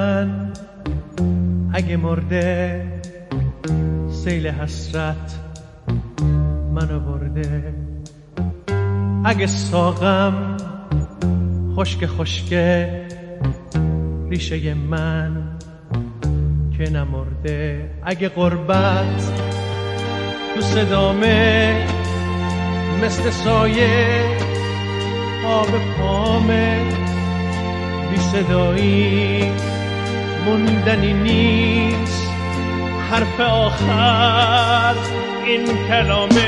من اگه مرده سیل حسرت منو برده، اگه ساقم خشک خشکه ریشه من که نمرده، اگه غربت تو صدامه مثل سایه آب پامه، بی صدایی موندنی نیست، حرف آخر این کلامه.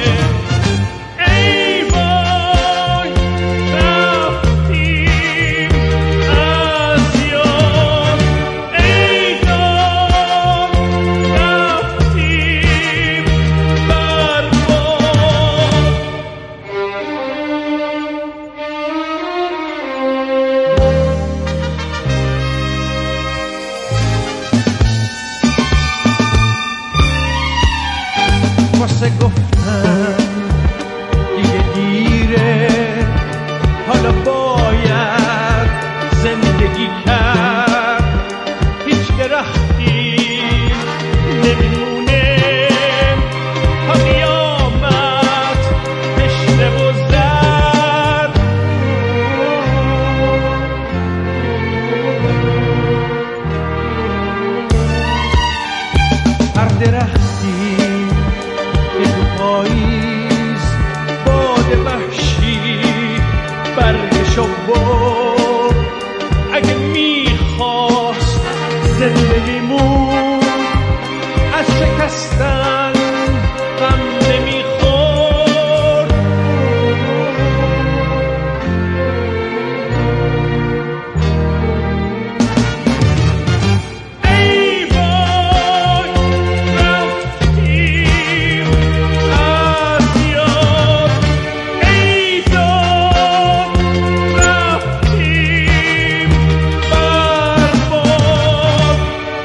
ای وای رفتیم از یاد، ای داد رفتیم بر باد. واسه گفتم دیگه دیره، حالا باید زندگی کرد، هیچ درختی نمیمونه تا قیامت تشنه و زرد. هر درختی که تو پاییز باد وحشی برگشو برد، اگه میخواست زندگیمون از شکستن غم نمیخورد. ای وای رفتیم از یاد، ای داد رفتیم بر باد.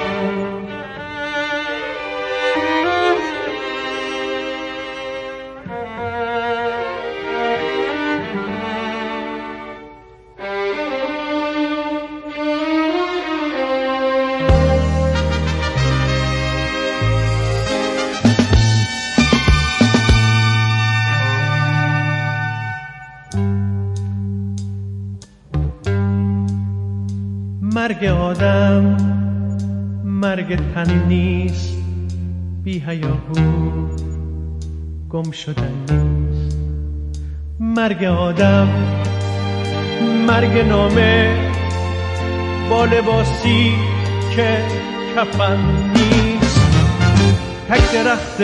مرگ آدم مرگ تن نیست، بی حیاهو گم شدن نیست. مرگ آدم مرگ نامه با لباسی که کفن نیست. تک درخت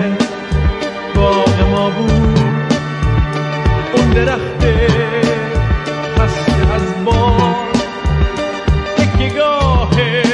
باغ ما بود، اون درخت خسته از باد، تکیه‌گاه